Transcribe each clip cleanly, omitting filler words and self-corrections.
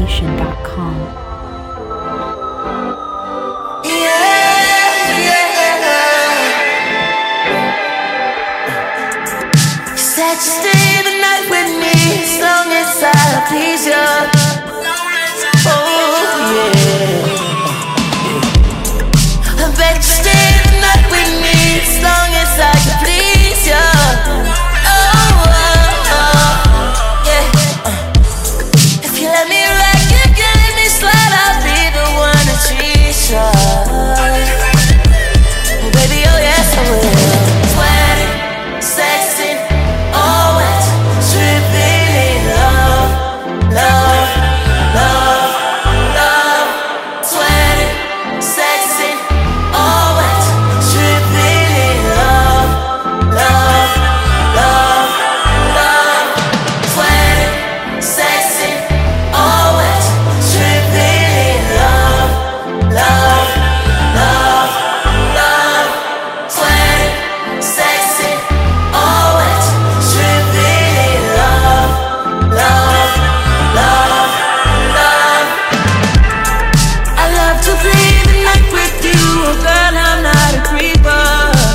BassNation.com. Said you stay the night with me as long as I please you. Oh yeah. I bet you stay the night with me as long as I can please you. Oh, oh, oh yeah. If you let me rock, if you let me slide, I'll be the one to treat you. Oh baby, oh yes I will. Sweaty, sexy, always tripping in love, love, love, love. Sweaty, sexy, always tripping in love, love, love, love. Sweaty, sexy, always tripping in love, love, love, love. Sweaty, sexy, always tripping in love, love, love, love. I love to play the night with you, oh girl, I'm not a creeper.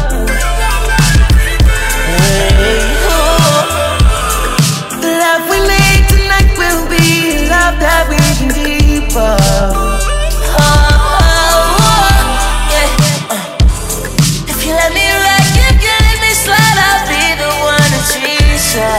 Hey, oh. The love we make tonight will be love that we can deeper. Oh, oh, oh, yeah. If you let me rock, if you let me slide, I'll be the one to treat you.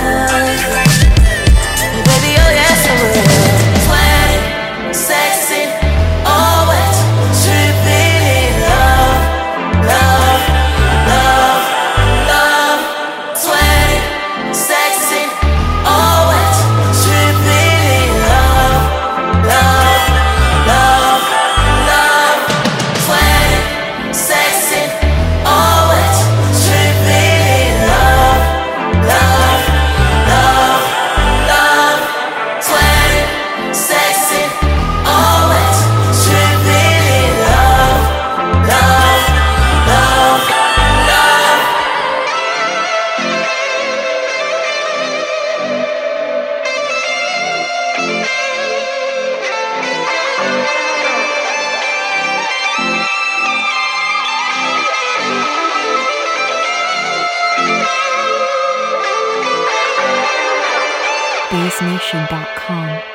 Baby, oh yes I will. Sweaty, sexy, always tripping in love, love, love, love. Sweaty, sexy, always tripping in love, love, love, love. Sweaty, sexy, always tripping in love, love, love, love. Sweaty, sexy, always tripping in love, love, love, love. BassNation.com.